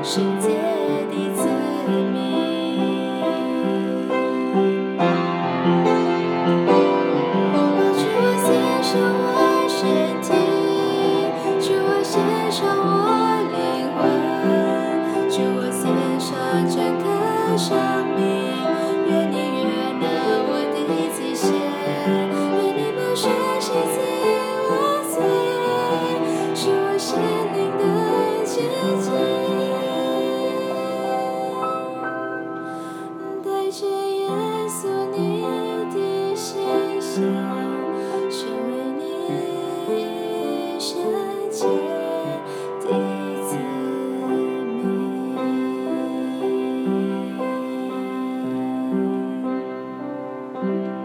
世界的子民。主啊，献上我身体，主啊，献上我灵魂，主啊，献上整个生命。愿你悦纳我的祭献，愿你宝血洗净我罪，是我心灵的洁净。带着耶稣你的形象，成为你圣洁的子民。